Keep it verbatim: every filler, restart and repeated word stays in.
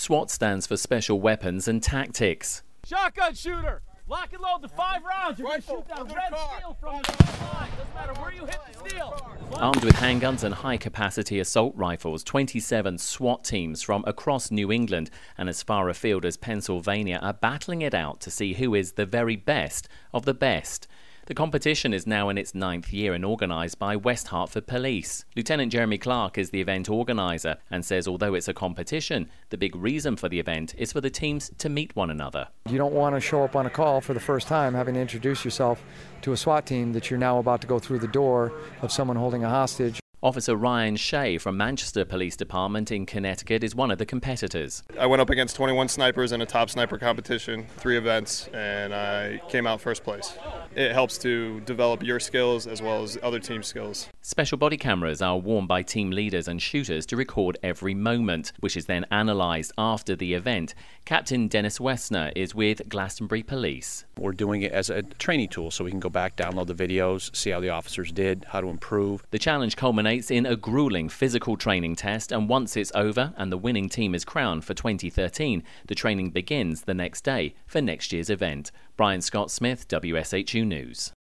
SWAT stands for Special Weapons and Tactics. Shotgun shooter! Lock and load the five rounds. You're going to shoot that red steel from the front line. Doesn't matter where you hit the steel. Armed with handguns and high-capacity assault rifles, twenty-seven SWAT teams from across New England and as far afield as Pennsylvania are battling it out to see who is the very best of the best. The competition is now in its ninth year and organised by West Hartford Police. Lieutenant Jeremy Clark is the event organiser and says although it's a competition, the big reason for the event is for the teams to meet one another. You don't want to show up on a call for the first time having to introduce yourself to a SWAT team that you're now about to go through the door of someone holding a hostage. Officer Ryan Shea from Manchester Police Department in Connecticut is one of the competitors. I went up against twenty-one snipers in a top sniper competition, three events, and I came out first place. It helps to develop your skills as well as other team skills. Special body cameras are worn by team leaders and shooters to record every moment, which is then analysed after the event. Captain Dennis Westner is with Glastonbury Police. We're doing it as a training tool so we can go back, download the videos, see how the officers did, how to improve. The challenge culminates in a grueling physical training test, and once it's over and the winning team is crowned for twenty thirteen, the training begins the next day for next year's event. Brian Scott Smith, W S H U News.